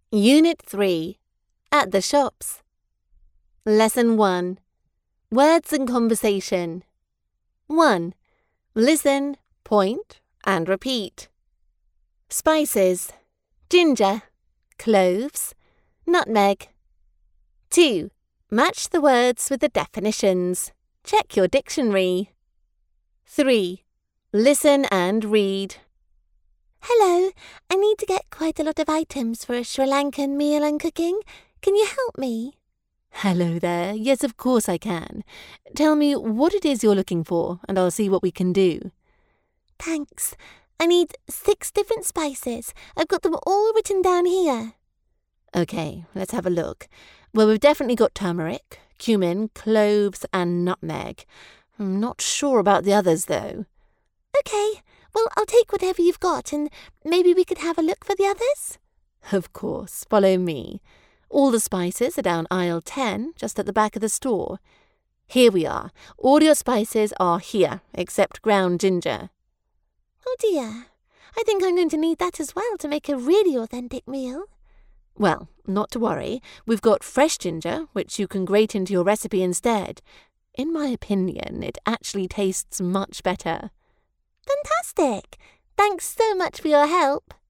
Unit 3. At the shops. Lesson 1. Words and conversation. 1. Listen, point, and repeat. Spices: ginger, cloves, nutmeg. 2. Match the words with the definitions. Check your dictionary. 3. Listen and read. Hello, I need to get quite a lot of items for a Sri Lankan meal I'm cooking. Can you help me? Hello there. Yes, of course I can. Tell me what it is you're looking for, and I'll see what we can do. Thanks. I need 6 different spices. I've got them all written down here. Okay, let's have a look. Well, we've definitely got turmeric, cumin, cloves, and nutmeg. I'm not sure about the others, though. Okay, well, I'll take whatever you've got, and maybe we could have a look for the others? Of course, follow me. All the spices are down aisle 10, just at the back of the store. Here we are. All your spices are here, except ground ginger. Oh dear, I think I'm going to need that as well to make a really authentic meal. Well, not to worry. We've got fresh ginger, which you can grate into your recipe instead. In my opinion, it actually tastes much better. Fantastic! Thanks so much for your help.